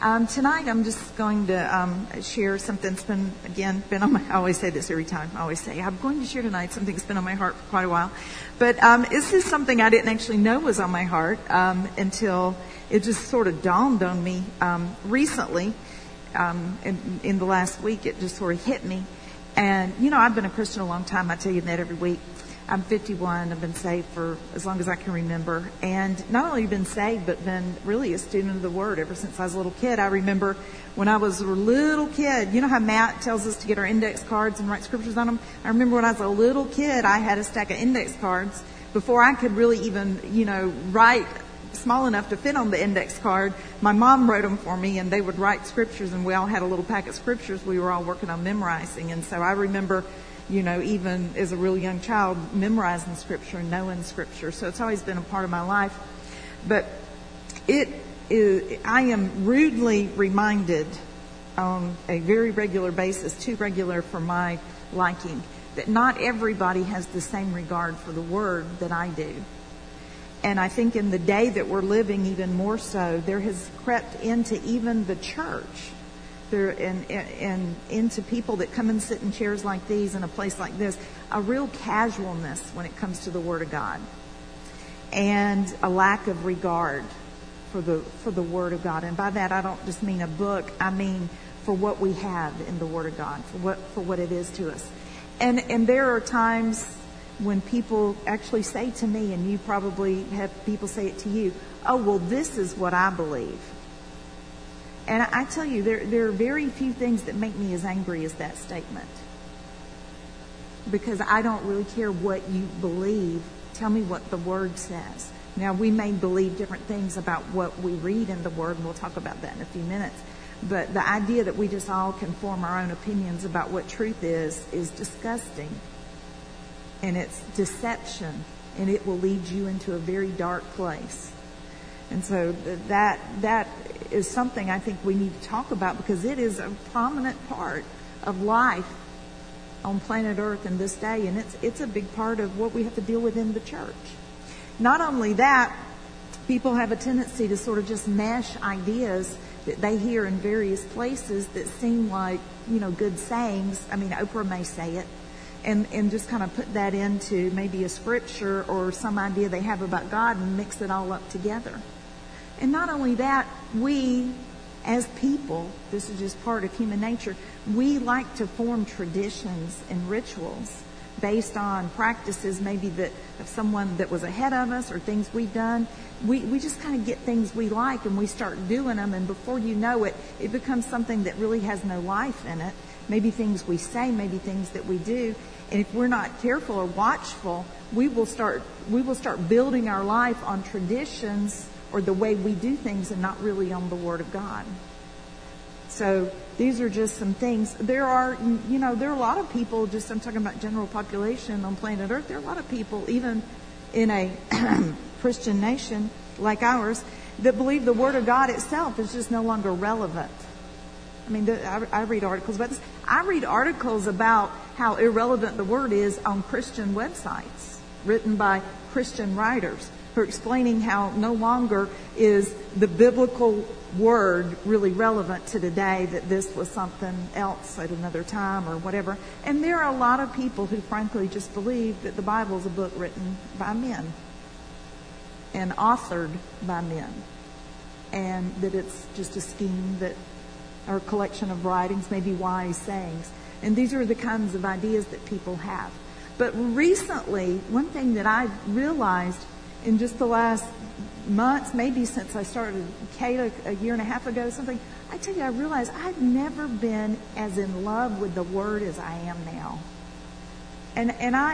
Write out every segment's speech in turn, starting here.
Tonight I'm just going to share something that's been on my, I always say this every time. I always say, I'm going to share tonight something that's been on my heart for quite a while. But this is something I didn't actually know was on my heart until it just sort of dawned on me recently. In the last week, it just sort of hit me. And, you know, I've been a Christian a long time. I tell you that every week. I'm 51. I've been saved for as long as I can remember. And not only been saved, but been really a student of the Word ever since I was a little kid. I remember when I was a little kid, you know how Matt tells us to get our index cards and write scriptures on them? I remember when I was a little kid, I had a stack of index cards before I could really even, write small enough to fit on the index card. My mom wrote them for me, and they would write scriptures, and we all had a little pack of scriptures we were all working on memorizing. And so I remember, even as a real young child, memorizing scripture and knowing scripture. So it's always been a part of my life. But I am rudely reminded on a very regular basis, too regular for my liking, that not everybody has the same regard for the Word that I do. And I think in the day that we're living, even more so, there has crept into even the church, and into people that come and sit in chairs like these in a place like this, a real casualness when it comes to the Word of God, and a lack of regard for the Word of God. And by that, I don't just mean a book. I mean for what we have in the Word of God, for what it is to us. And there are times when people actually say to me, and you probably have people say it to you, oh, well, this is what I believe. And I tell you, there are very few things that make me as angry as that statement. Because I don't really care what you believe. Tell me what the Word says. Now, we may believe different things about what we read in the Word, and we'll talk about that in a few minutes. But the idea that we just all can form our own opinions about what truth is disgusting. And it's deception, and it will lead you into a very dark place. And so that is something I think we need to talk about, because it is a prominent part of life on planet Earth in this day, and it's a big part of what we have to deal with in the church. Not only that, people have a tendency to sort of just mesh ideas that they hear in various places that seem like, good sayings. I mean, Oprah may say it. And just kind of put that into maybe a scripture or some idea they have about God and mix it all up together. And not only that, we as people, this is just part of human nature, we like to form traditions and rituals based on practices maybe that of someone that was ahead of us or things we've done. We just kind of get things we like and we start doing them, and before you know it, it becomes something that really has no life in it. Maybe things we say, maybe things that we do. And if we're not careful or watchful, we will start building our life on traditions or the way we do things, and not really on the Word of God. So these are just some things. There are a lot of people, I'm talking about general population on planet Earth, there are a lot of people, even in a Christian nation like ours, that believe the Word of God itself is just no longer relevant. I mean, I read articles about this. I read articles about how irrelevant the Word is on Christian websites written by Christian writers who are explaining how no longer is the biblical Word really relevant to today, that this was something else at another time or whatever. And there are a lot of people who frankly just believe that the Bible is a book written by men and authored by men, and that it's just a scheme or a collection of writings, maybe wise sayings. And these are the kinds of ideas that people have. But recently, one thing that I've realized in just the last months, maybe since I started Kate a year and a half ago, something, I tell you, I realized I've never been as in love with the Word as I am now. And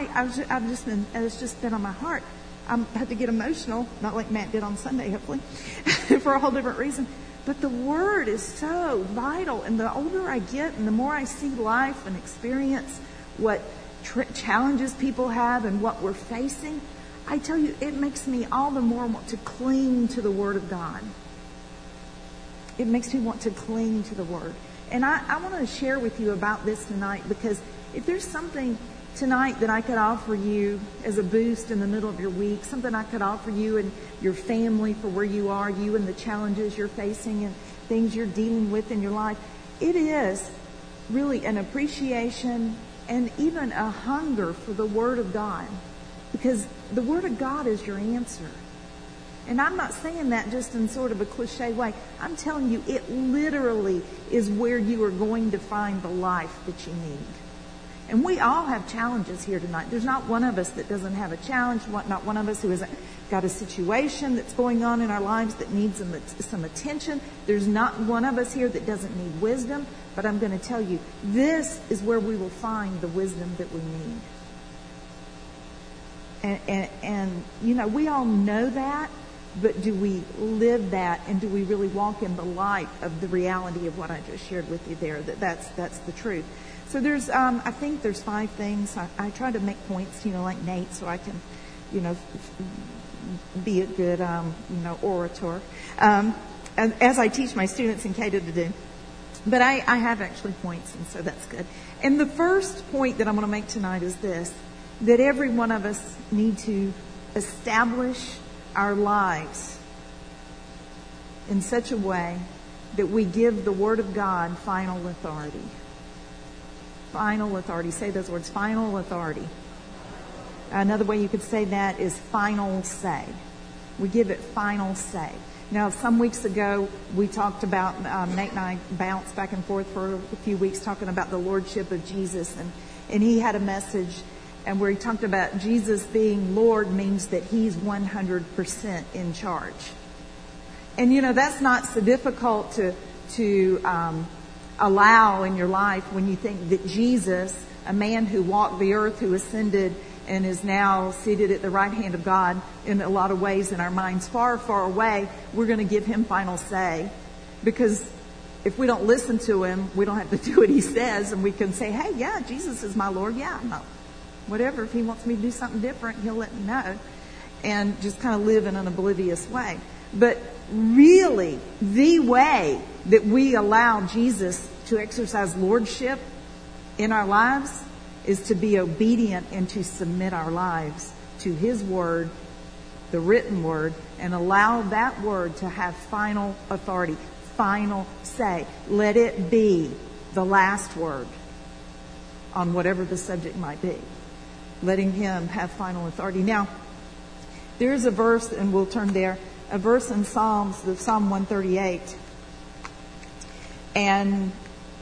it's just been on my heart. I had to get emotional, not like Matt did on Sunday, hopefully, for a whole different reason. But the Word is so vital, and the older I get and the more I see life and experience what challenges people have and what we're facing, I tell you, it makes me all the more want to cling to the Word of God. It makes me want to cling to the Word. And I want to share with you about this tonight, because if there's something tonight that I could offer you as a boost in the middle of your week, something I could offer you and your family for where you are, you and the challenges you're facing, things you're dealing with in your life, it is really an appreciation and even a hunger for the Word of God. Because the Word of God is your answer. And I'm not saying that just in sort of a cliche way. I'm telling you, it literally is where you are going to find the life that you need. And we all have challenges here tonight. There's not one of us that doesn't have a challenge, not one of us who hasn't got a situation that's going on in our lives that needs some attention. There's not one of us here that doesn't need wisdom. But I'm going to tell you, this is where we will find the wisdom that we need. And you know, we all know that, but do we live that, and do we really walk in the light of the reality of what I just shared with you there, that's the truth. So there's, I think there's 5 things. I try to make points, like Nate, so I can, be a good, orator, as I teach my students in Cato to do. But I have actually points, and so that's good. And the first point that I'm going to make tonight is this, that every one of us need to establish our lives in such a way that we give the Word of God final authority. Final authority. Say those words, final authority. Another way you could say that is final say. We give it final say. Now, some weeks ago, we talked about, Nate and I bounced back and forth for a few weeks talking about the Lordship of Jesus. And he had a message and where he talked about Jesus being Lord means that He's 100% in charge. And, that's not so difficult to allow in your life when you think that Jesus, a man who walked the earth, who ascended and is now seated at the right hand of God, in a lot of ways in our minds far, far away, we're going to give Him final say. Because if we don't listen to Him, we don't have to do what He says, and we can say, hey, yeah, Jesus is my Lord. Yeah, no, whatever. If He wants me to do something different, He'll let me know. And just kind of live in an oblivious way. But really, the way that we allow Jesus to exercise lordship in our lives is to be obedient and to submit our lives to His Word, the written Word, and allow that Word to have final authority, final say. Let it be the last word on whatever the subject might be. Letting Him have final authority. Now, there's a verse, and we'll turn there, a verse in Psalm 138. And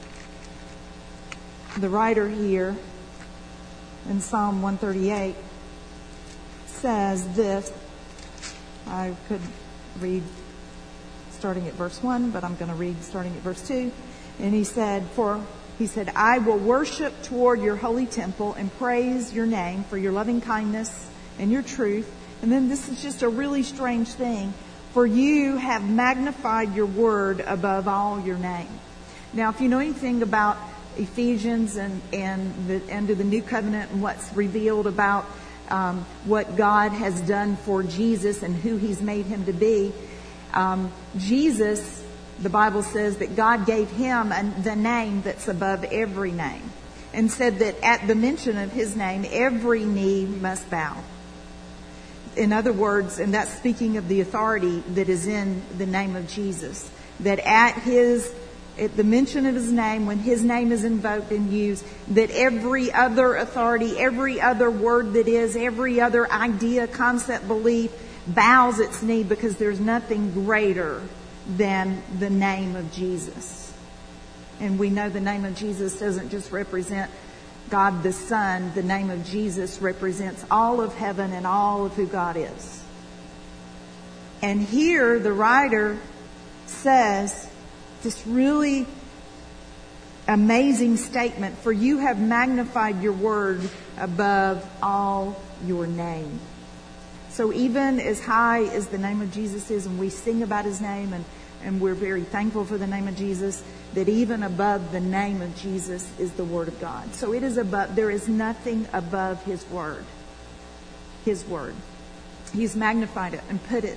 the writer here in Psalm 138 says this. I could read starting at verse 1, but I'm going to read starting at verse 2. And he said, I will worship toward your holy temple and praise your name for your loving kindness and your truth. And then this is just a really strange thing. For you have magnified your word above all your name. Now, if you know anything about Ephesians and under the new covenant and what's revealed about what God has done for Jesus and who He's made Him to be, Jesus, the Bible says that God gave Him the name that's above every name, and said that at the mention of His name, every knee must bow. In other words, and that's speaking of the authority that is in the name of Jesus, that at the mention of His name, when His name is invoked and used, that every other authority, every other word that is, every other idea, concept, belief bows its knee, because there's nothing greater than the name of Jesus. And we know the name of Jesus doesn't just represent God the Son. The name of Jesus represents all of heaven and all of who God is. And here the writer says this really amazing statement, for you have magnified your word above all your name. So even as high as the name of Jesus is, and we sing about His name, and we're very thankful for the name of Jesus, that even above the name of Jesus is the Word of God. So it is above, there is nothing above His Word. His Word. He's magnified it and put it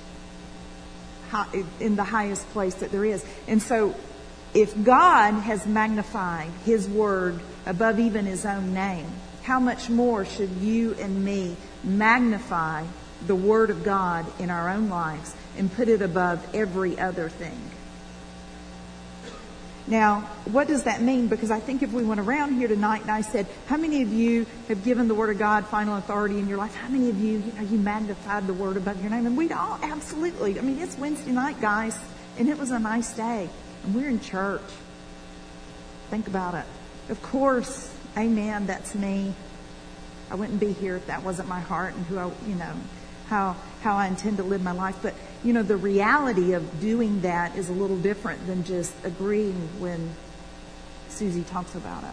in the highest place that there is. And so if God has magnified His Word above even His own name, how much more should you and me magnify the Word of God in our own lives and put it above every other thing? Now, what does that mean? Because I think if we went around here tonight and I said, how many of you have given the Word of God final authority in your life? How many of you, you magnified the Word above your name? And we'd all, absolutely. I mean, it's Wednesday night, guys, and it was a nice day. And we're in church. Think about it. Of course, amen, that's me. I wouldn't be here if that wasn't my heart and who I, how I intend to live my life. But, the reality of doing that is a little different than just agreeing when Susie talks about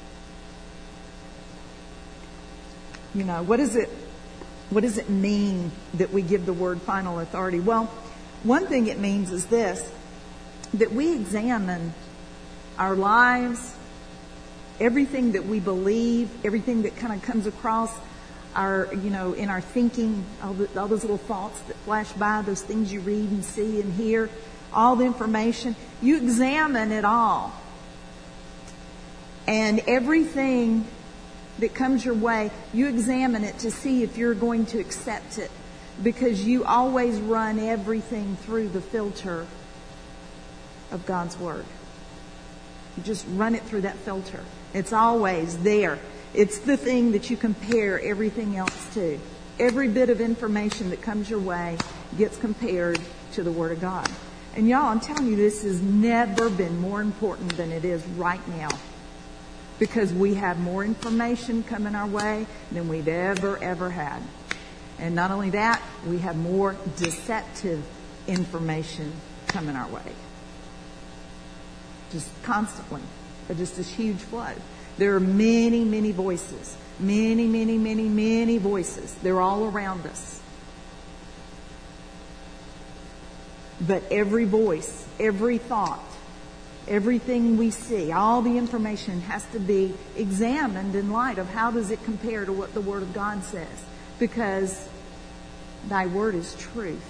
it. What does it mean that we give the Word final authority? Well, one thing it means is this, that we examine our lives, everything that we believe, everything that kind of comes across our, in our thinking, all those little thoughts that flash by, those things you read and see and hear, all the information, you examine it all. And everything that comes your way, you examine it to see if you're going to accept it, because you always run everything through the filter of God's Word. You just run it through that filter. It's always there. It's the thing that you compare everything else to. Every bit of information that comes your way gets compared to the Word of God. And y'all, I'm telling you, this has never been more important than it is right now. Because we have more information coming our way than we've ever had. And not only that, we have more deceptive information coming our way. Just constantly. Just this huge flood. There are many voices. Many voices. They're all around us. But every voice, every thought, everything we see, all the information has to be examined in light of how does it compare to what the Word of God says. Because Thy Word is truth.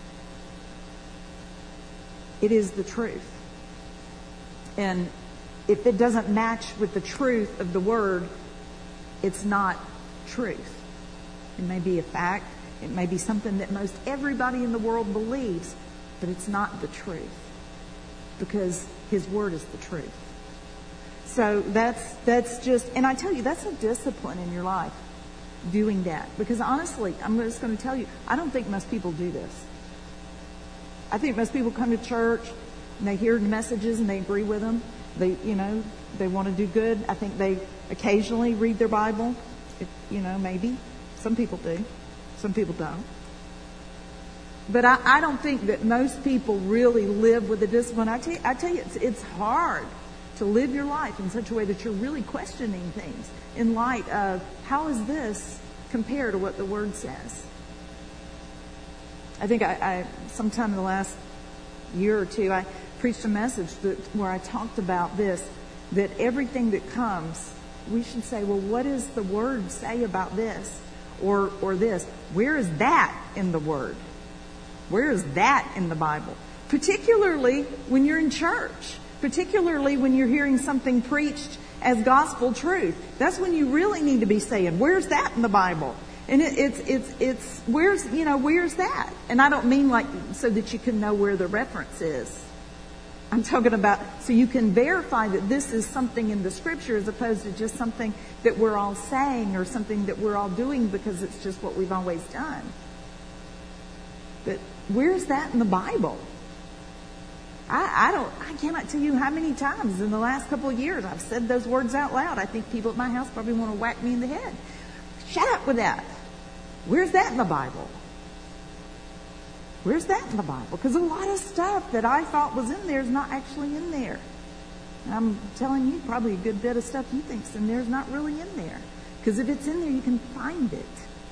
It is the truth. And if it doesn't match with the truth of the Word, it's not truth. It may be a fact. It may be something that most everybody in the world believes, but it's not the truth. Because His Word is the truth. So that's just, and I tell you, that's a discipline in your life, doing that. Because honestly, I'm just going to tell you, I don't think most people do this. I think most people come to church and they hear the messages and they agree with them. They want to do good. I think they occasionally read their Bible. Maybe. Some people do. Some people don't. But I don't think that most people really live with the discipline. I tell you, it's hard to live your life in such a way that you're really questioning things in light of how is this compared to what the Word says. I think I sometime in the last year or two, I preached a message where I talked about this, that everything that comes, we should say, well, what does the Word say about this or this? Where is that in the Word? Where is that in the Bible? Particularly when you're in church. Particularly when you're hearing something preached as gospel truth. That's when you really need to be saying, where's that in the Bible? And it's where's that? And I don't mean like so that you can know where the reference is. I'm talking about so you can verify that this is something in the Scripture as opposed to just something that we're all saying or something that we're all doing because it's just what we've always done. But where's that in the Bible? I cannot tell you how many times in the last couple of years I've said those words out loud. I think people at my house probably want to whack me in the head. Shut up with that. Where's that in the Bible? Where's that in the Bible? Because a lot of stuff that I thought was in there is not actually in there. And I'm telling you, probably a good bit of stuff you think's in there is not really in there. Because if it's in there, you can find it.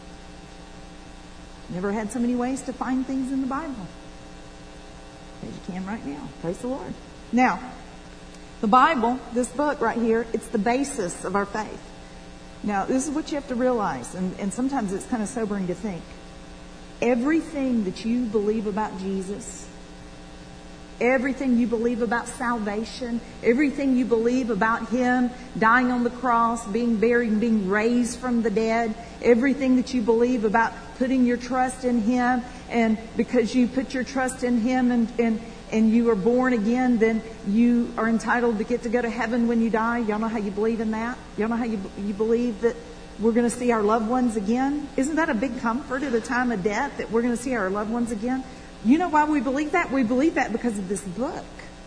Never had so many ways to find things in the Bible as you can right now. Praise the Lord. Now, the Bible, this book right here, it's the basis of our faith. Now, this is what you have to realize, and sometimes it's kind of sobering to think. Everything that you believe about Jesus, everything you believe about salvation, everything you believe about Him dying on the cross, being buried and being raised from the dead, everything that you believe about putting your trust in Him, and because you put your trust in Him and you are born again, then you are entitled to get to go to heaven when you die. Y'all know how you believe in that? Y'all know how you believe that we're going to see our loved ones again? Isn't that a big comfort at a time of death, that we're going to see our loved ones again? You know why we believe that? We believe that because of this book.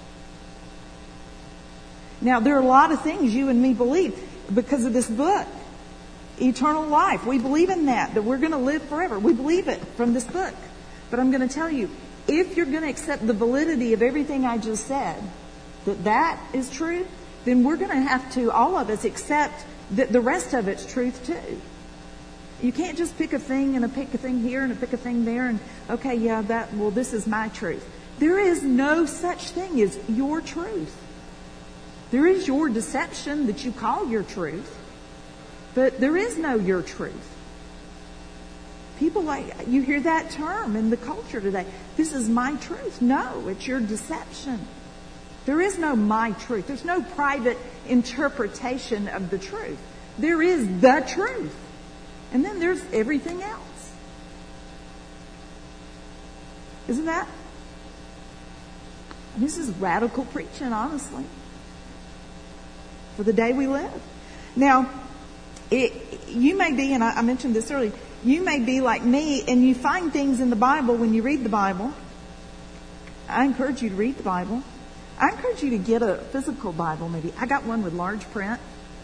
Now, there are a lot of things you and me believe because of this book. Eternal life. We believe in that we're going to live forever. We believe it from this book. But I'm going to tell you, if you're going to accept the validity of everything I just said, that is true, then we're going to have to, all of us, accept that the rest of it's truth too. You can't just pick a thing and pick a thing here and pick a thing there and, okay, yeah, this is my truth. There is no such thing as your truth. There is your deception that you call your truth, but there is no your truth. People you hear that term in the culture today. This is my truth. No, it's your deception. There is no my truth. There's no private interpretation of the truth. There is the truth. And then there's everything else. Isn't that? This is radical preaching, honestly, for the day we live. Now, you may be, and I mentioned this earlier, you may be like me and you find things in the Bible when you read the Bible. I encourage you to read the Bible. I encourage you to get a physical Bible maybe. I got one with large print.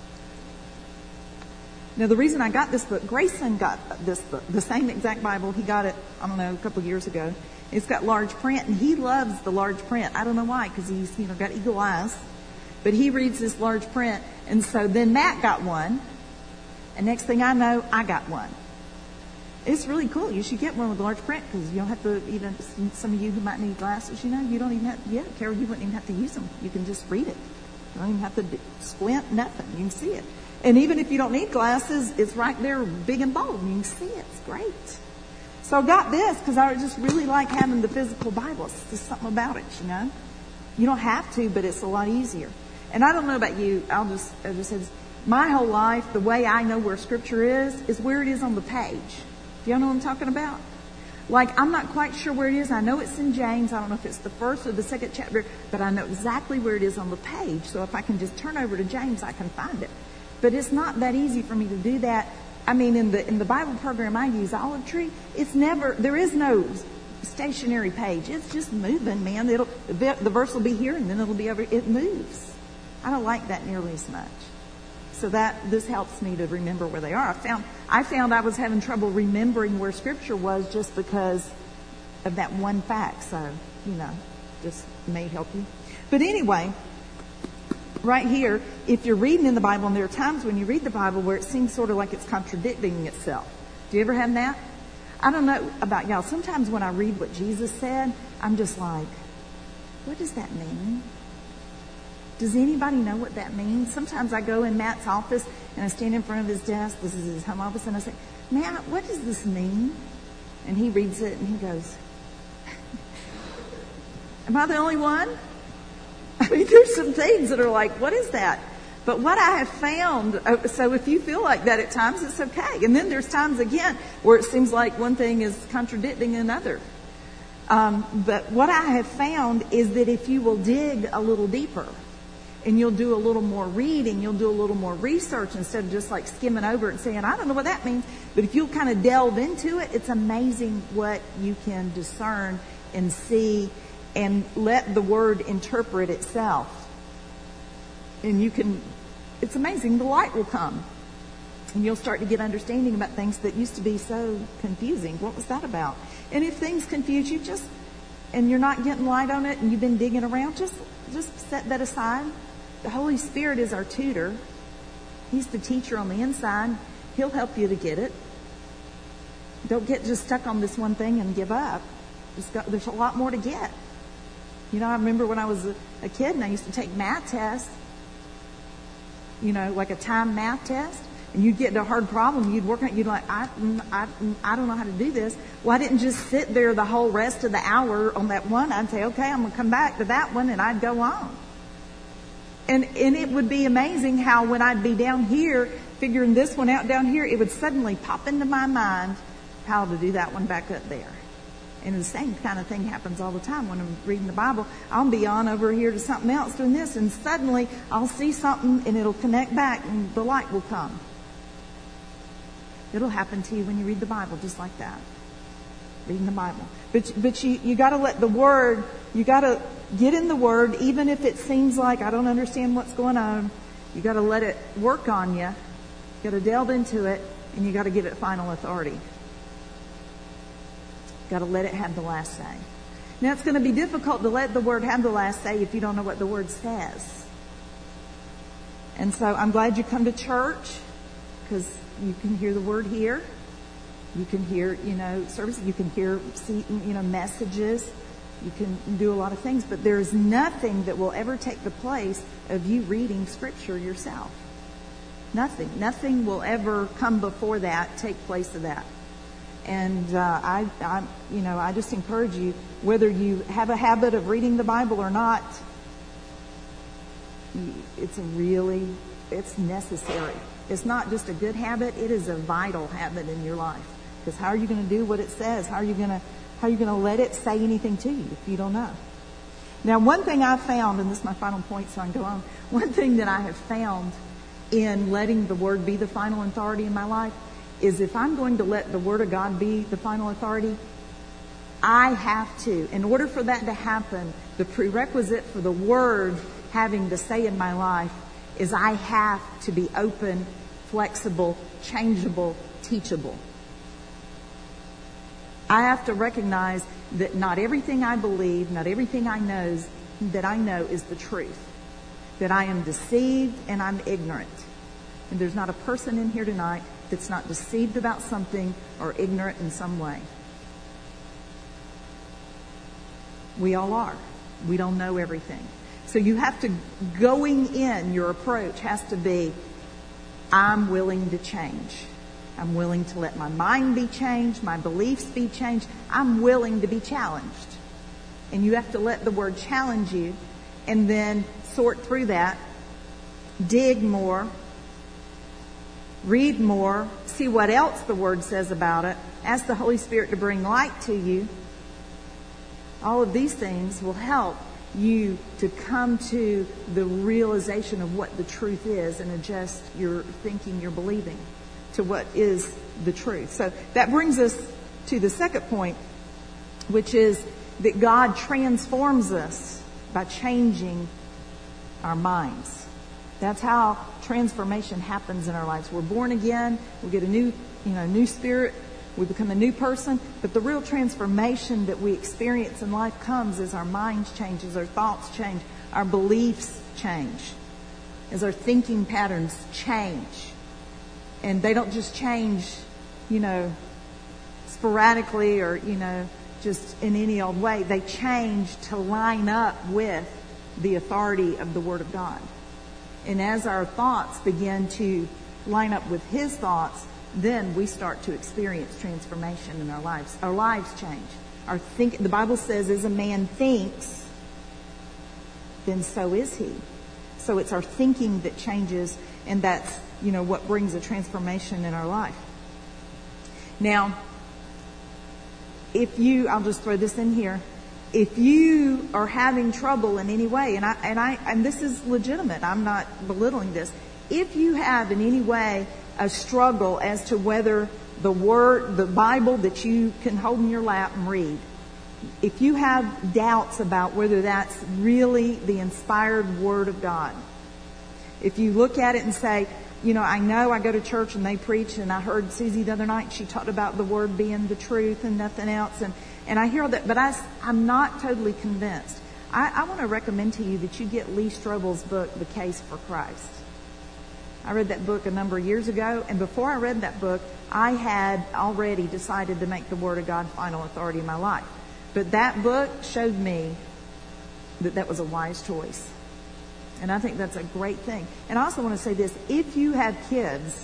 Now, the reason I got this book, Grayson got this book, the same exact Bible. He got it, I don't know, a couple of years ago. It's got large print, and he loves the large print. I don't know why, because he's, got eagle eyes. But he reads this large print, and so then Matt got one, and next thing I know, I got one. It's really cool. You should get one with large print, because you don't have to, even some of you who might need glasses, you don't even have, Carol, you wouldn't even have to use them. You can just read it. You don't even have to squint, nothing. You can see it. And even if you don't need glasses, it's right there big and bold. You can see it. It's great. So I got this because I just really like having the physical Bible. It's just something about it, You don't have to, but it's a lot easier. And I don't know about you. I'll just say this. My whole life, the way I know where Scripture is where it is on the page. Do y'all know what I'm talking about? Like, I'm not quite sure where it is. I know it's in James. I don't know if it's the first or the second chapter, but I know exactly where it is on the page. So if I can just turn over to James, I can find it. But it's not that easy for me to do that. I mean, in the Bible program I use, Olive Tree, there is no stationary page. It's just moving, man. The verse will be here and then it'll be over. It moves. I don't like that nearly as much. So this helps me to remember where they are. I found I was having trouble remembering where Scripture was just because of that one fact. So, just may help you. But anyway, right here, if you're reading in the Bible, and there are times when you read the Bible where it seems sort of like it's contradicting itself. Do you ever have that? I don't know about y'all. Sometimes when I read what Jesus said, I'm just like, what does that mean? Does anybody know what that means? Sometimes I go in Matt's office and I stand in front of his desk. This is his home office. And I say, Matt, what does this mean? And he reads it and he goes, am I the only one? I mean, there's some things that are like, what is that? But what I have found, so if you feel like that at times, it's okay. And then there's times, again, where it seems like one thing is contradicting another. But what I have found is that if you will dig a little deeper and you'll do a little more reading, you'll do a little more research instead of just like skimming over it and saying, I don't know what that means. But if you'll kind of delve into it, it's amazing what you can discern and see and let the Word interpret itself. And it's amazing, the light will come. And you'll start to get understanding about things that used to be so confusing. What was that about? And if things confuse you, and you're not getting light on it and you've been digging around, just set that aside. The Holy Spirit is our tutor. He's the teacher on the inside. He'll help you to get it. Don't get just stuck on this one thing and give up. There's a lot more to get. I remember when I was a kid and I used to take math tests, like a timed math test, and you'd get to a hard problem, you'd work on it, you'd like, I don't know how to do this. Well, I didn't just sit there the whole rest of the hour on that one. I'd say, okay, I'm going to come back to that one, and I'd go on. And it would be amazing how when I'd be down here, figuring this one out down here, it would suddenly pop into my mind how to do that one back up there. And the same kind of thing happens all the time when I'm reading the Bible. I'll be on over here to something else doing this, and suddenly I'll see something and it'll connect back and the light will come. It'll happen to you when you read the Bible, just like that. Reading the Bible. But you got to let the Word, you got to get in the Word, even if it seems like I don't understand what's going on. You got to let it work on you. You got to delve into it, and you got to give it final authority. Got to let it have the last say. Now, it's going to be difficult to let the Word have the last say if you don't know what the Word says. And so I'm glad you come to church, because you can hear the Word here. You can hear, services. You can hear, messages. You can do a lot of things. But there's nothing that will ever take the place of you reading Scripture yourself. Nothing. Nothing will ever come before that, take place of that. And I just encourage you, whether you have a habit of reading the Bible or not, it's necessary. It's not just a good habit; it is a vital habit in your life. Because how are you going to do what it says? How are you going to let it say anything to you if you don't know? Now, one thing I found, and this is my final point, so I can go on. One thing that I have found in letting the Word be the final authority in my life is if I'm going to let the Word of God be the final authority, I have to. In order for that to happen, the prerequisite for the Word having the say in my life is I have to be open, flexible, changeable, teachable. I have to recognize that not everything I believe, not everything I know is the truth. That I am deceived and I'm ignorant. And there's not a person in here tonight that's not deceived about something or ignorant in some way. We all are. We don't know everything. So you have to, going in, your approach has to be, I'm willing to change. I'm willing to let my mind be changed, my beliefs be changed. I'm willing to be challenged. And you have to let the Word challenge you and then sort through that, dig more, read more, see what else the Word says about it, ask the Holy Spirit to bring light to you. All of these things will help you to come to the realization of what the truth is and adjust your thinking, your believing to what is the truth. So that brings us to the second point, which is that God transforms us by changing our minds. That's how transformation happens in our lives. We're born again. We get a new spirit. We become a new person. But the real transformation that we experience in life comes as our minds change, as our thoughts change, our beliefs change, as our thinking patterns change. And they don't just change, sporadically or, just in any old way. They change to line up with the authority of the Word of God. And as our thoughts begin to line up with His thoughts, then we start to experience transformation in our lives. Our lives change. The Bible says, as a man thinks, then so is he. So it's our thinking that changes, and that's, what brings a transformation in our life. Now, I'll just throw this in here. If you are having trouble in any way, and this is legitimate, I'm not belittling this. If you have in any way a struggle as to whether the Bible that you can hold in your lap and read, if you have doubts about whether that's really the inspired Word of God, if you look at it and say, I know I go to church and they preach, and I heard Susie the other night, she talked about the Word being the truth and nothing else, and I hear that, but I'm not totally convinced. I want to recommend to you that you get Lee Strobel's book, The Case for Christ. I read that book a number of years ago, and before I read that book, I had already decided to make the Word of God final authority in my life. But that book showed me that was a wise choice. And I think that's a great thing. And I also want to say this, if you have kids,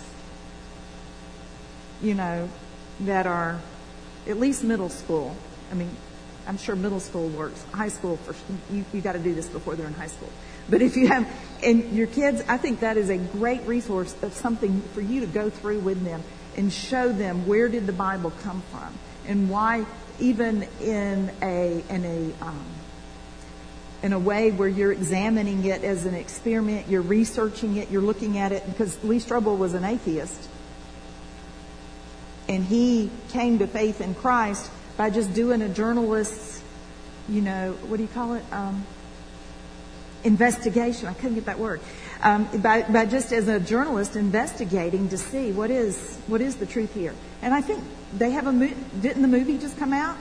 that are at least middle school, I'm sure middle school works, high school, you got to do this before they're in high school. But if you have, and your kids, I think that is a great resource of something for you to go through with them and show them where did the Bible come from and why even in a way where you're examining it as an experiment, you're researching it, you're looking at it, because Lee Strobel was an atheist. And he came to faith in Christ by just doing a journalist's, what do you call it? Investigation. I couldn't get that word. By just as a journalist investigating to see what is the truth here. And I think they have didn't the movie just come out?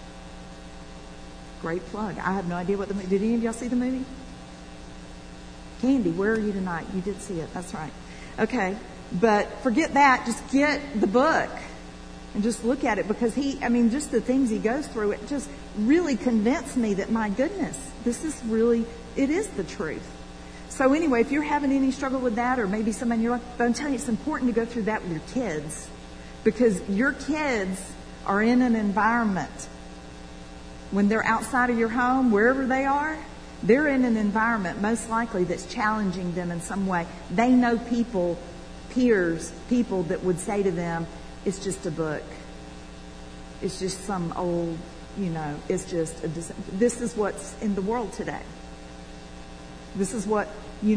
Great plug. I have no idea what did any of y'all see the movie? Candy, where are you tonight? You did see it. That's right. Okay. But forget that. Just get the book and just look at it, because just the things he goes through, it just really convinced me that, my goodness, it is the truth. So anyway, if you're having any struggle with that, or maybe somebody in your life, but I'm telling you, it's important to go through that with your kids, because your kids are in an environment, when they're outside of your home, wherever they are, they're in an environment most likely that's challenging them in some way. They know peers, people that would say to them, it's just a book. It's just some old, it's just this is what's in the world today. This is what,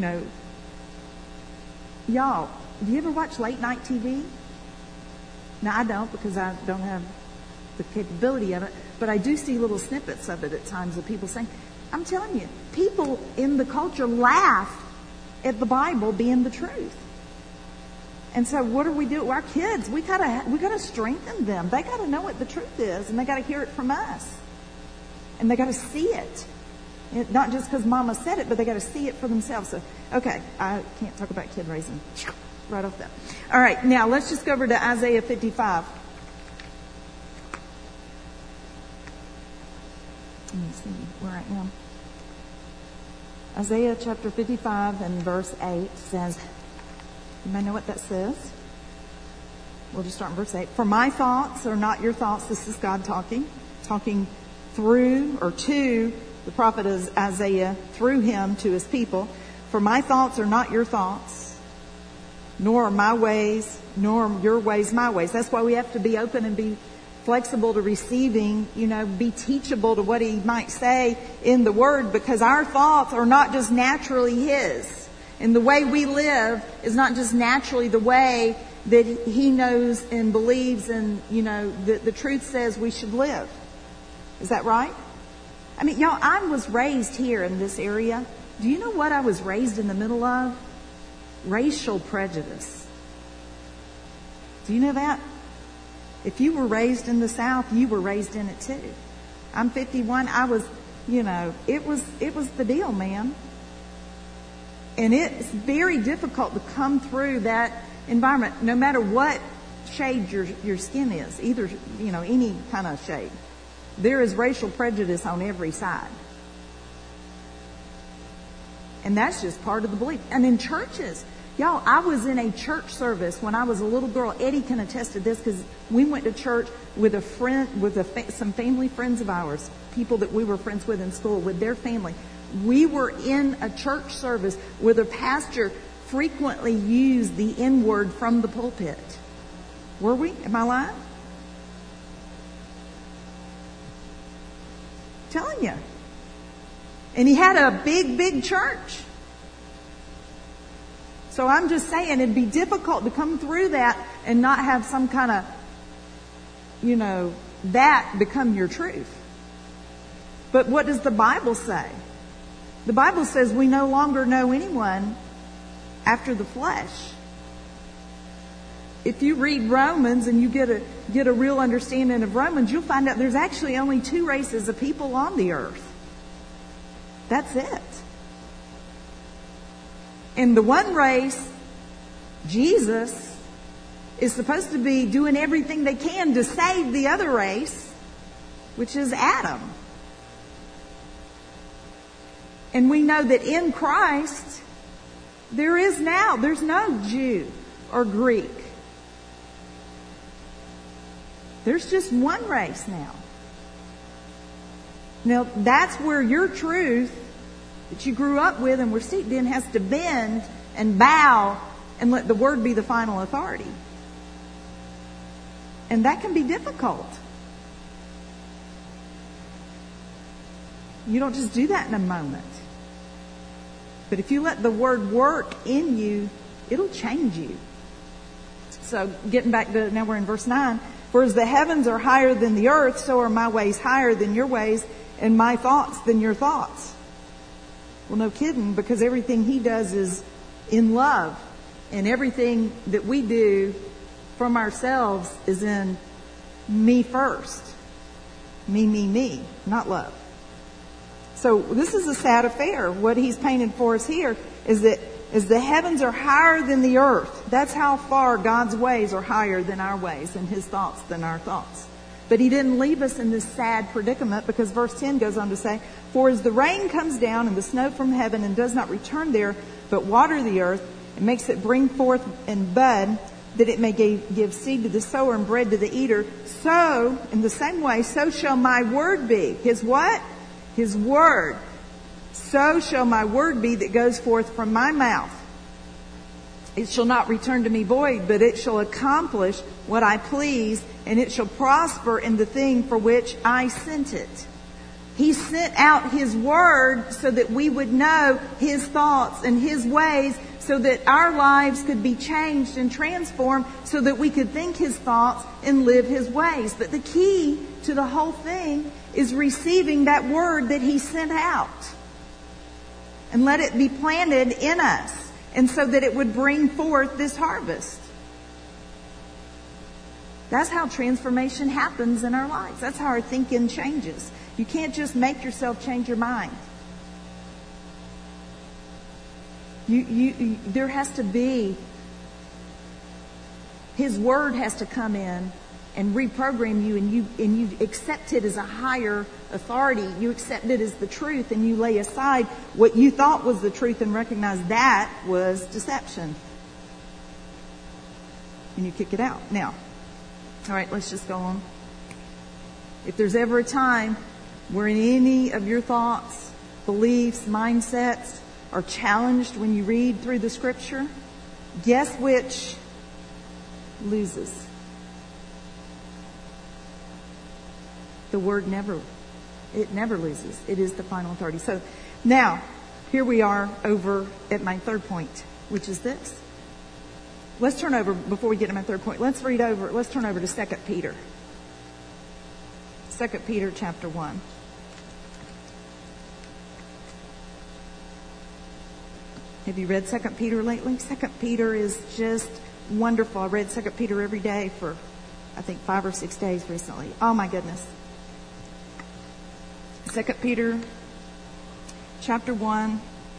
y'all, do you ever watch late night TV? Now, I don't, because I don't have the capability of it, but I do see little snippets of it at times of people saying, I'm telling you, people in the culture laugh at the Bible being the truth. And so what do we do? Our kids, we gotta strengthen them. They gotta know what the truth is, and they gotta hear it from us. And they gotta see it. Not just because Mama said it, but they gotta see it for themselves. So, okay, I can't talk about kid raising right off that. All right, now let's just go over to Isaiah 55. Let me see where I am. Isaiah chapter 55 and verse 8 says, you may know what that says. We'll just start in verse 8. For my thoughts are not your thoughts. This is God talking through or to the prophet Isaiah, through him to his people. For my thoughts are not your thoughts, nor are my ways, nor your ways my ways. That's why we have to be open and be flexible to receiving, be teachable to what he might say in the word, because our thoughts are not just naturally his. And the way we live is not just naturally the way that he knows and believes, and, the truth says we should live. Is that right? Y'all, I was raised here in this area. Do you know what I was raised in the middle of? Racial prejudice. Do you know that? If you were raised in the South, you were raised in it too. I'm 51. I was, it was the deal, man. And it's very difficult to come through that environment, no matter what shade your skin is, either, any kind of shade. There is racial prejudice on every side. And that's just part of the belief. And in churches, y'all, I was in a church service when I was a little girl. Eddie can attest to this, because we went to church with some family friends of ours, people that we were friends with in school, with their family. We were in a church service where the pastor frequently used the N-word from the pulpit. Were we? Am I lying? Telling you. And he had a big, big church. So I'm just saying, it'd be difficult to come through that and not have some kind of, that become your truth. But what does the Bible say? The Bible says we no longer know anyone after the flesh. If you read Romans and you get a real understanding of Romans, you'll find out there's actually only 2 races of people on the earth. That's it. And the one race, Jesus, is supposed to be doing everything they can to save the other race, which is Adam. And we know that in Christ, there's no Jew or Greek. There's just one race now. Now, that's where your truth that you grew up with and were steeped in has to bend and bow and let the Word be the final authority. And that can be difficult. You don't just do that in a moment. But if you let the word work in you, it'll change you. So getting back to, now we're in verse 9. For as the heavens are higher than the earth, so are my ways higher than your ways, and my thoughts than your thoughts. Well, no kidding, because everything he does is in love. And everything that we do from ourselves is in me first. Me, not love. So this is a sad affair. What he's painted for us here is that as the heavens are higher than the earth, that's how far God's ways are higher than our ways and his thoughts than our thoughts. But he didn't leave us in this sad predicament, because verse 10 goes on to say, for as the rain comes down and the snow from heaven and does not return there, but water the earth and makes it bring forth and bud, that it may give seed to the sower and bread to the eater, so, in the same way, so shall my word be. His what? His word. So shall my word be that goes forth from my mouth. It shall not return to me void, but it shall accomplish what I please, and it shall prosper in the thing for which I sent it. He sent out his word so that we would know his thoughts and his ways, so that our lives could be changed and transformed, so that we could think his thoughts and live his ways. But the key to the whole thing is receiving that word that he sent out. And let it be planted in us, and so that it would bring forth this harvest. That's how transformation happens in our lives. That's how our thinking changes. You can't just make yourself change your mind. There has to be, his word has to come in and reprogram you, and you accept it as a higher authority. You accept it as the truth, and you lay aside what you thought was the truth and recognize that was deception. And you kick it out. Now, all right, let's just go on. If there's ever a time where any of your thoughts, beliefs, mindsets are challenged when you read through the scripture, guess which loses? The word never loses. It is the final authority. So now, here we are over at my third point, which is this. Let's turn over, before we get to my third point, let's turn over to 2 Peter. 2 Peter chapter 1. Have you read 2 Peter lately? 2 Peter is just wonderful. I read 2 Peter every day for, I think, 5 or 6 days recently. Oh my goodness. 2 Peter chapter 1.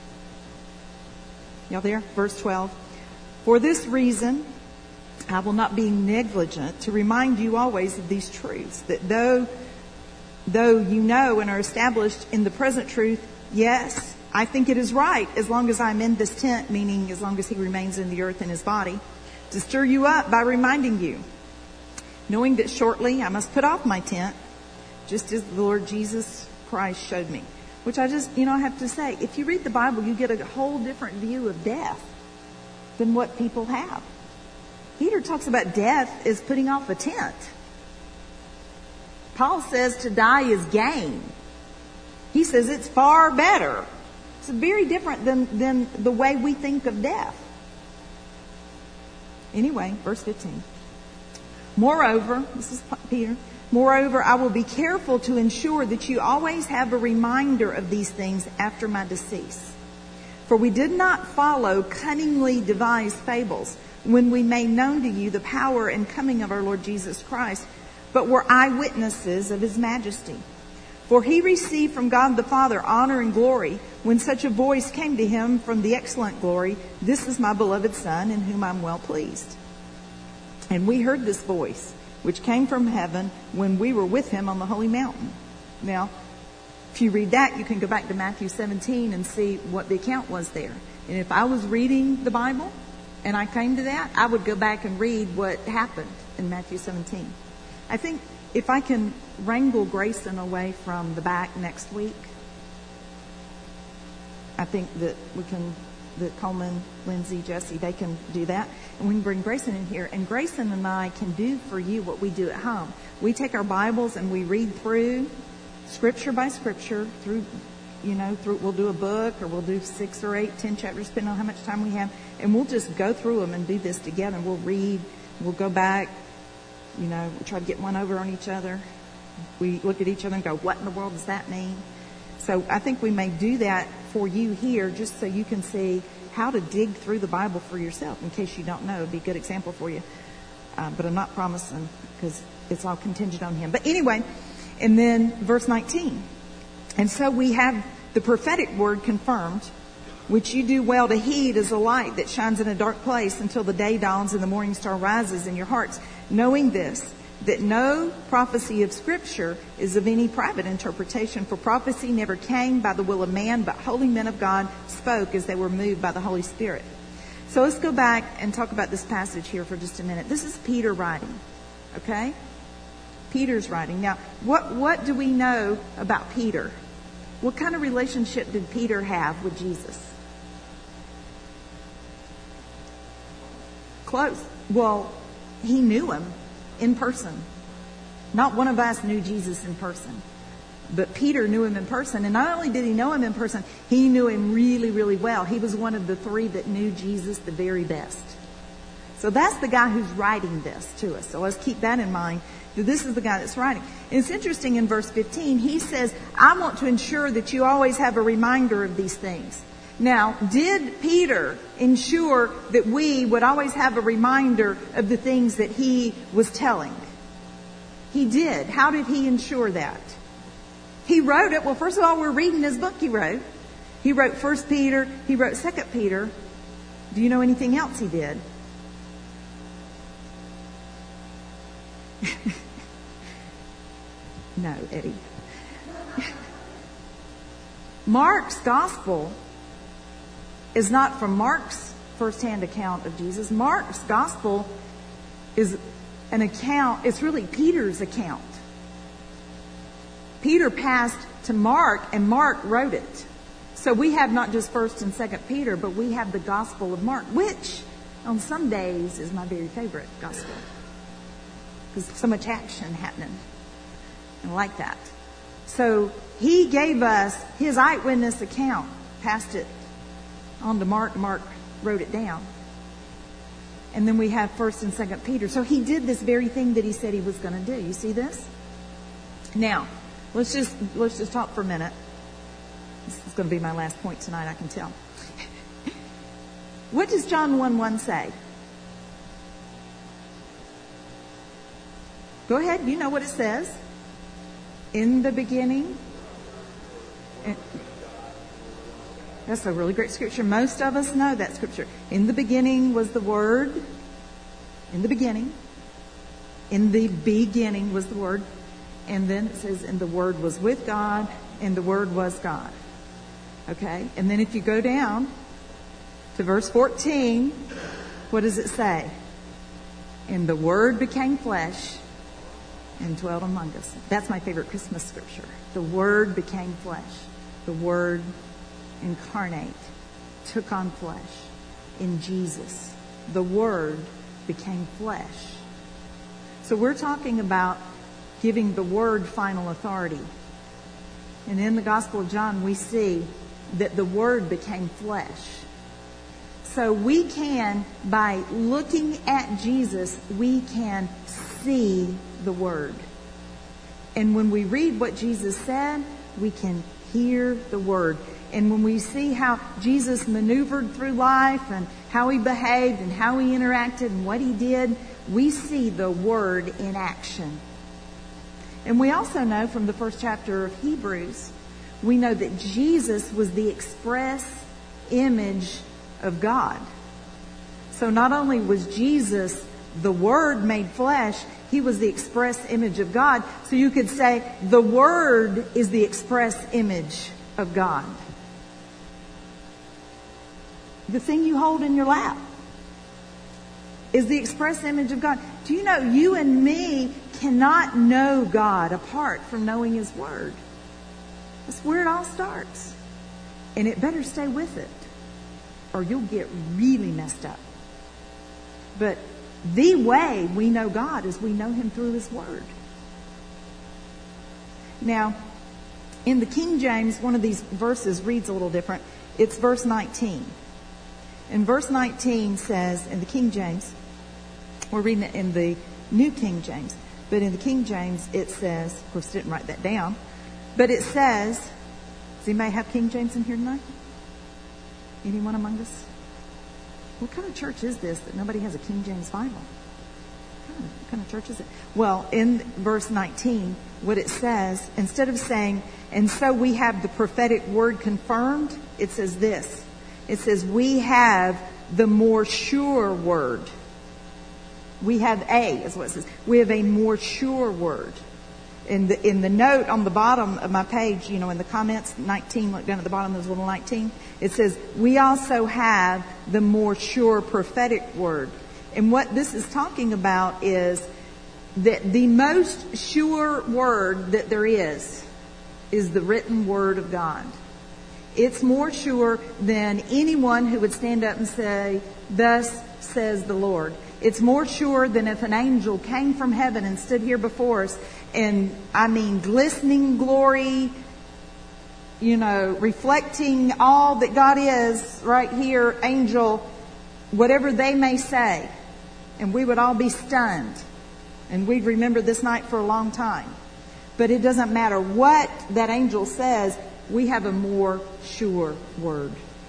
Y'all there? Verse 12. For this reason, I will not be negligent to remind you always of these truths, that though you know and are established in the present truth, yes, I think it is right, as long as I'm in this tent, meaning as long as he remains in the earth in his body, to stir you up by reminding you, knowing that shortly I must put off my tent, just as the Lord Jesus Christ showed me. Which I just, I have to say, if you read the Bible, you get a whole different view of death than what people have. Peter talks about death as putting off a tent. Paul says to die is gain. He says it's far better. It's very different than the way we think of death. Anyway, verse 15. Moreover, this is Peter, moreover, I will be careful to ensure that you always have a reminder of these things after my decease. For we did not follow cunningly devised fables when we made known to you the power and coming of our Lord Jesus Christ, but were eyewitnesses of his majesty. For he received from God the Father honor and glory when such a voice came to him from the excellent glory, "This is my beloved Son, in whom I'm well pleased." And we heard this voice, which came from heaven when we were with him on the holy mountain. Now, if you read that, you can go back to Matthew 17 and see what the account was there. And if I was reading the Bible and I came to that, I would go back and read what happened in Matthew 17. I think if I can wrangle Grayson away from the back next week, I think that that Coleman, Lindsay, Jesse, they can do that. And we can bring Grayson in here. And Grayson and I can do for you what we do at home. We take our Bibles and we read through scripture by scripture through, we'll do a book, or we'll do 6 or 8, 10 chapters, depending on how much time we have. And we'll just go through them and do this together. We'll read, we'll go back, we'll try to get one over on each other. We look at each other and go, what in the world does that mean? So I think we may do that for you here, just so you can see how to dig through the Bible for yourself. In case you don't know, it'd be a good example for you. But I'm not promising, because it's all contingent on him. But anyway, and then verse 19. And so we have the prophetic word confirmed, which you do well to heed as a light that shines in a dark place until the day dawns and the morning star rises in your hearts, knowing this, that no prophecy of Scripture is of any private interpretation, for prophecy never came by the will of man, but holy men of God spoke as they were moved by the Holy Spirit. So let's go back and talk about this passage here for just a minute. This is Peter writing, okay? Peter's writing. Now, what do we know about Peter? What kind of relationship did Peter have with Jesus? Close. Well, he knew him in person. Not one of us knew Jesus in person. But Peter knew him in person. And not only did he know him in person, he knew him really, really well. He was one of the 3 that knew Jesus the very best. So that's the guy who's writing this to us. So let's keep that in mind. This is the guy that's writing. And it's interesting, in verse 15, he says, I want to ensure that you always have a reminder of these things. Now, did Peter ensure that we would always have a reminder of the things that he was telling? He did. How did he ensure that? He wrote it. Well, first of all, we're reading his book he wrote. He wrote 1 Peter. He wrote 2 Peter. Do you know anything else he did? No, Eddie. Mark's gospel is not from Mark's firsthand account of Jesus. Mark's gospel is an account, it's really Peter's account. Peter passed to Mark, and Mark wrote it. So we have not just 1st and 2nd Peter, but we have the Gospel of Mark, which on some days is my very favorite gospel. Because so much action happening. And I like that. So he gave us his eyewitness account, passed it on to Mark. Mark wrote it down. And then we have 1st and 2nd Peter. So he did this very thing that he said he was going to do. You see this? Now, let's just talk for a minute. This is going to be my last point tonight, I can tell. What does John 1:1 say? Go ahead. You know what it says. In the beginning. That's a really great scripture. Most of us know that scripture. In the beginning was the Word. In the beginning. In the beginning was the Word. And then it says, and the Word was with God, and the Word was God. Okay? And then if you go down to verse 14, what does it say? And the Word became flesh and dwelt among us. That's my favorite Christmas scripture. The Word became flesh. The Word incarnate, took on flesh in Jesus. The Word became flesh. So we're talking about giving the Word final authority. And in the Gospel of John, we see that the Word became flesh. So we can, by looking at Jesus, we can see the Word. And when we read what Jesus said, we can hear the Word. And when we see how Jesus maneuvered through life and how he behaved and how he interacted and what he did, we see the Word in action. And we also know from the 1st chapter of Hebrews, we know that Jesus was the express image of God. So not only was Jesus the Word made flesh, he was the express image of God. So you could say the Word is the express image of God. The thing you hold in your lap is the express image of God. Do you know you and me cannot know God apart from knowing His Word? That's where it all starts. And it better stay with it, or you'll get really messed up. But the way we know God is we know Him through His Word. Now, In the King James, one of these verses reads a little different. It's verse 19. And verse 19 says, in the King James, we're reading it in the New King James, but in the King James it says, of course I didn't write that down, but it says, does anybody have King James in here tonight? Anyone among us? What kind of church is this that nobody has a King James Bible? What kind of church is it? Well, in verse 19, what it says, instead of saying, and so we have the prophetic word confirmed, it says this. It says, we have the more sure word. We have is what it says. We have a more sure word. In the note on the bottom of my page, in the comments, 19, look down at the bottom, there's a little 19. It says, we also have the more sure prophetic word. And what this is talking about is that the most sure word that there is the written word of God. It's more sure than anyone who would stand up and say, thus says the Lord. It's more sure than if an angel came from heaven and stood here before us and, glistening glory, reflecting all that God is right here, angel, whatever they may say. And we would all be stunned. And we'd remember this night for a long time. But it doesn't matter what that angel says, we have a more sure word.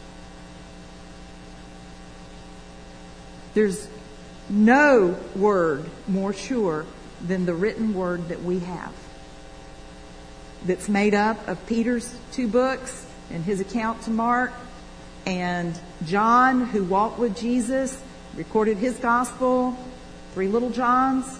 There's no word more sure than the written word that we have. That's made up of Peter's 2 books and his account to Mark, and John, who walked with Jesus, recorded his gospel, 3 little Johns,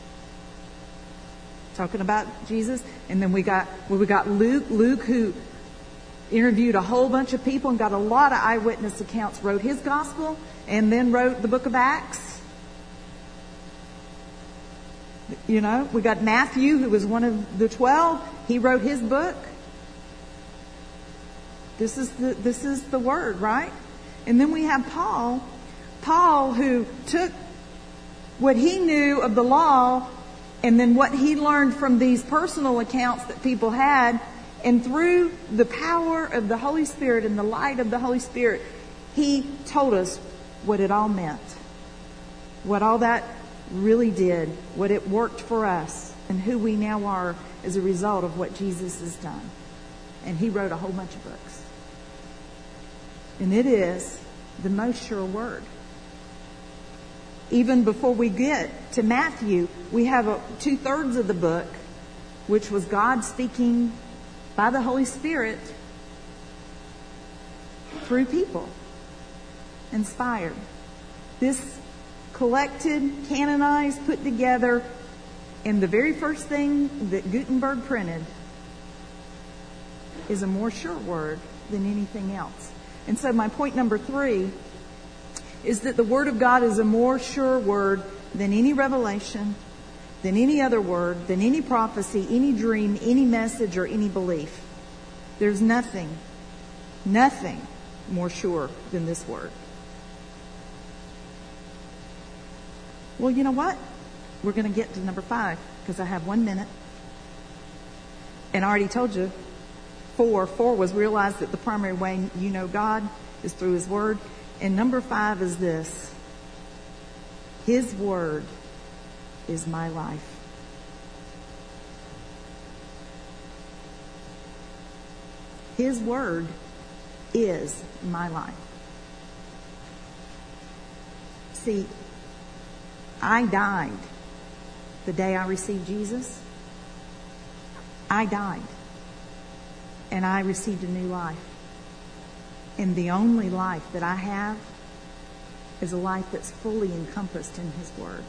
talking about Jesus. And then we got Luke, who interviewed a whole bunch of people and got a lot of eyewitness accounts, wrote his gospel, and then wrote the book of Acts. We got Matthew, who was one of the 12. He wrote his book. This is the word, right? And then we have Paul, who took what he knew of the law and then what he learned from these personal accounts that people had, and through the power of the Holy Spirit and the light of the Holy Spirit, he told us what it all meant, what all that really did, what it worked for us, and who we now are as a result of what Jesus has done. And he wrote a whole bunch of books. And it is the most sure word. Even before we get to Matthew, we have 2/3 of the book, which was God speaking by the Holy Spirit through people, inspired. This collected, canonized, put together, and the very first thing that Gutenberg printed is a more sure word than anything else. And so my point number 3 is that the Word of God is a more sure word than any revelation, than any other word, than any prophecy, any dream, any message, or any belief. There's nothing more sure than this word. Well, you know what? We're going to get to number 5 because I have 1 minute. And I already told you 4 was realize that the primary way you know God is through His Word. And number 5 is this: His Word is my life. His Word is my life. See, I died the day I received Jesus. I died. And I received a new life. And the only life that I have is a life that's fully encompassed in His Word.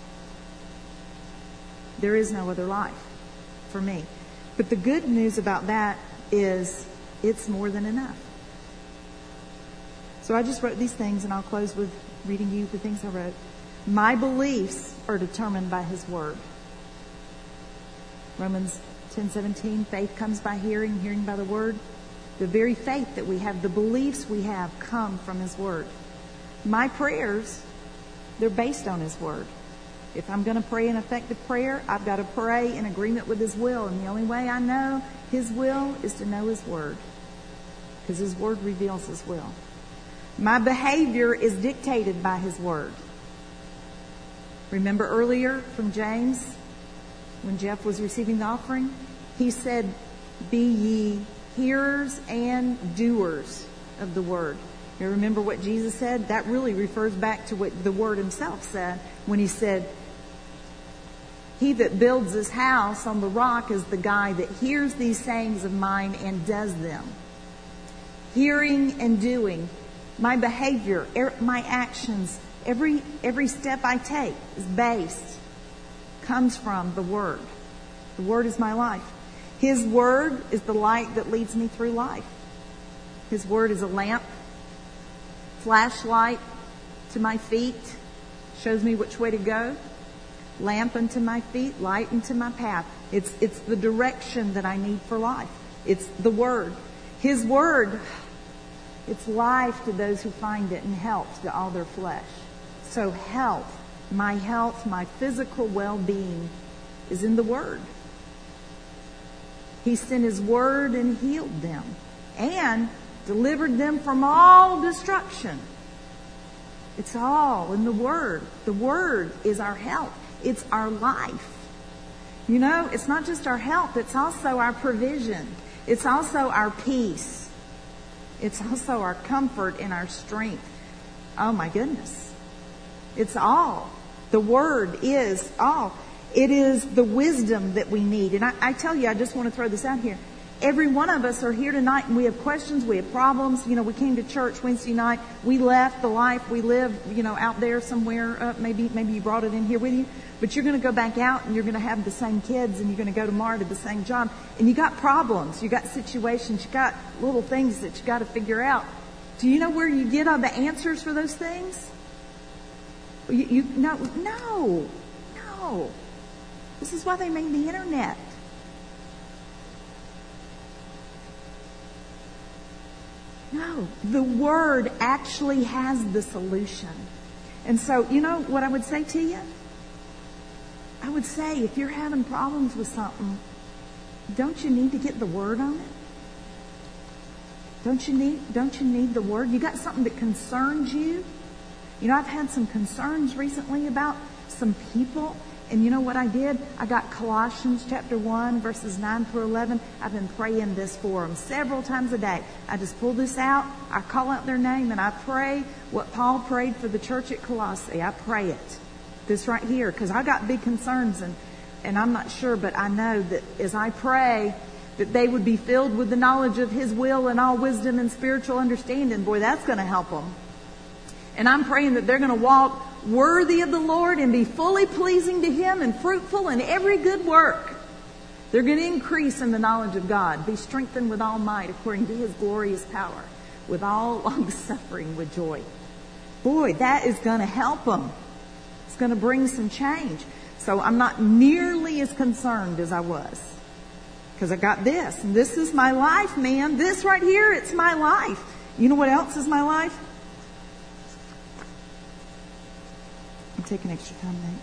There is no other life for me. But the good news about that is it's more than enough. So I just wrote these things, and I'll close with reading you the things I wrote. My beliefs are determined by His Word. Romans 10:17, faith comes by hearing, hearing by the Word. The very faith that we have, the beliefs we have, come from His Word. My prayers, they're based on His Word. If I'm going to pray an effective prayer, I've got to pray in agreement with His will. And the only way I know His will is to know His Word, because His Word reveals His will. My behavior is dictated by His Word. Remember earlier from James, when Jeff was receiving the offering, he said, "Be ye hearers and doers of the Word." You remember what Jesus said? That really refers back to what the Word Himself said when He said, "He that builds his house on the rock is the guy that hears these sayings of mine and does them." Hearing and doing. My behavior, my actions, every step I take comes from the Word. The Word is my life. His Word is the light that leads me through life. His Word is a lamp, flashlight to my feet, shows me which way to go. Lamp unto my feet, light unto my path. It's the direction that I need for life. It's the Word. His Word, it's life to those who find it and health to all their flesh. So health, my physical well-being is in the Word. He sent His Word and healed them and delivered them from all destruction. It's all in the Word. The Word is our health. It's our life. You know, it's not just our health, it's also our provision. It's also our peace. It's also our comfort and our strength. Oh my goodness. It's all. The Word is all. It is the wisdom that we need. And I tell you, I just want to throw this out here. Every one of us are here tonight and we have questions, we have problems. You know, we came to church Wednesday night. We left the life we live, out there somewhere. Maybe you brought it in here with you. But you're going to go back out and you're going to have the same kids and you're going to go tomorrow to the same job. And you got problems, you got situations, you got little things that you got to figure out. Do you know where you get all the answers for those things? No. This is why they made the internet. No, the Word actually has the solution. And so, you know what I would say to you? I would say, if you're having problems with something, don't you need to get the Word on it? Don't you need the Word? You got something that concerns you? You know, I've had some concerns recently about some people. And you know what I did? I got Colossians chapter 1, verses 9 through 11. I've been praying this for them several times a day. I just pull this out, I call out their name, and I pray what Paul prayed for the church at Colossae. I pray it. This right here, because I got big concerns, and I'm not sure, but I know that as I pray, that they would be filled with the knowledge of His will and all wisdom and spiritual understanding. Boy, that's going to help them. And I'm praying that they're going to walk worthy of the Lord and be fully pleasing to Him and fruitful in every good work. They're going to increase in the knowledge of God, be strengthened with all might according to His glorious power, with all long suffering with joy. Boy, that is going to help them. It's going to bring some change. So I'm not nearly as concerned as I was, because I got this. And this is my life, man. This right here, it's my life. You know what else is my life? I'm taking extra time, Nate.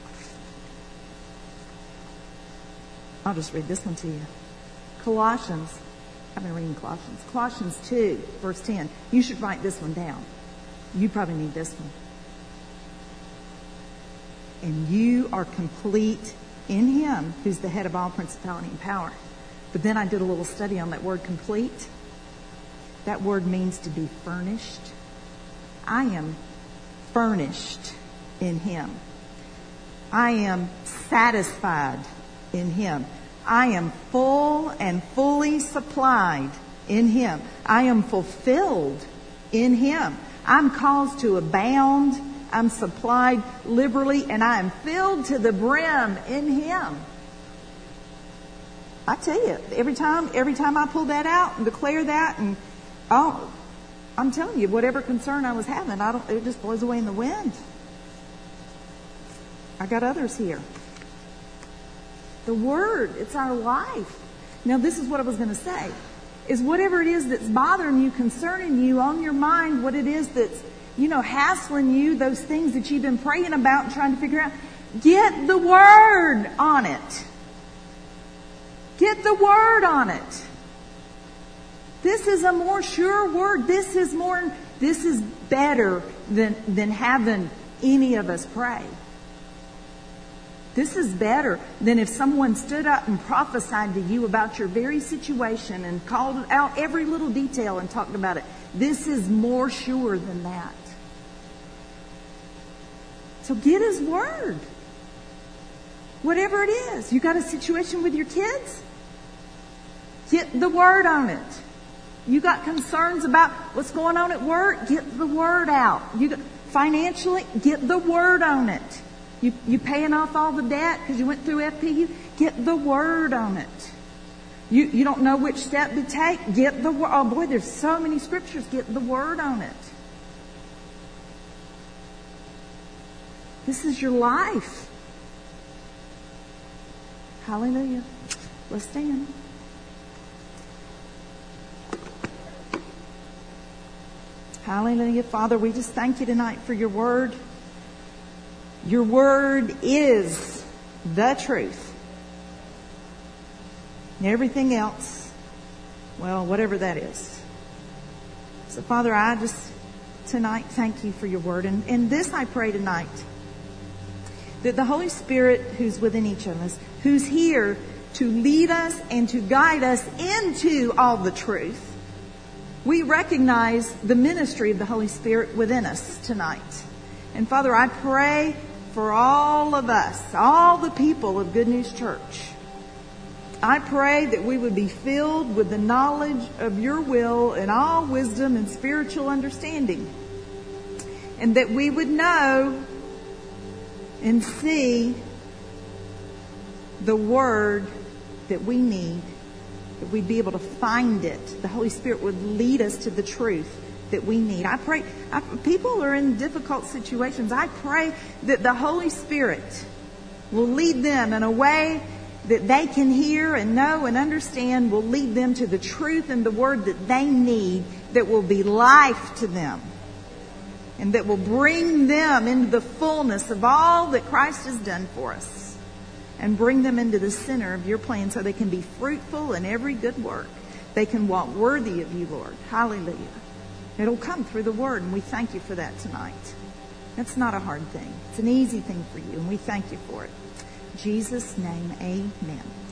I'll just read this one to you. Colossians. I've been reading Colossians. Colossians 2, verse 10. You should write this one down. You probably need this one. And you are complete in Him, who's the head of all principality and power. But then I did a little study on that word complete. That word means to be furnished. I am furnished in Him. I am satisfied in Him. I am full and fully supplied in Him. I am fulfilled in Him. I'm caused to abound. I'm supplied liberally, and I am filled to the brim in Him. I tell you, every time I pull that out and declare that, and I'm telling you, whatever concern I was having, it just blows away in the wind. I got others here. The Word, it's our life. Now, this is what I was going to say, is whatever it is that's bothering you, concerning you, on your mind, what it is that's, hassling you, those things that you've been praying about and trying to figure out, get the Word on it. Get the Word on it. This is a more sure word. This is better than having any of us pray. This is better than if someone stood up and prophesied to you about your very situation and called out every little detail and talked about it. This is more sure than that. So get His Word. Whatever it is. You got a situation with your kids? Get the Word on it. You got concerns about what's going on at work? Get the Word out. Financially, get the Word on it. You paying off all the debt because you went through FPU? Get the Word on it. You don't know which step to take? Get the Word. Oh boy, there's so many scriptures. Get the Word on it. This is your life. Hallelujah. Let's stand. Hallelujah. Father, we just thank you tonight for your Word. Your Word is the truth. And everything else, well, whatever that is. So, Father, I just tonight thank you for your Word. And this I pray tonight, that the Holy Spirit who's within each of us, who's here to lead us and to guide us into all the truth, we recognize the ministry of the Holy Spirit within us tonight. And Father, I pray for all of us, all the people of Good News Church. I pray that we would be filled with the knowledge of your will and all wisdom and spiritual understanding. And that we would know and see the Word that we need, that we'd be able to find it. The Holy Spirit would lead us to the truth that we need. I pray, people are in difficult situations. I pray that the Holy Spirit will lead them in a way that they can hear and know and understand, will lead them to the truth and the Word that they need, that will be life to them, and that will bring them into the fullness of all that Christ has done for us, and bring them into the center of your plan so they can be fruitful in every good work. They can walk worthy of you, Lord. Hallelujah. It'll come through the Word, and we thank you for that tonight. That's not a hard thing. It's an easy thing for you, and we thank you for it. In Jesus' name, amen.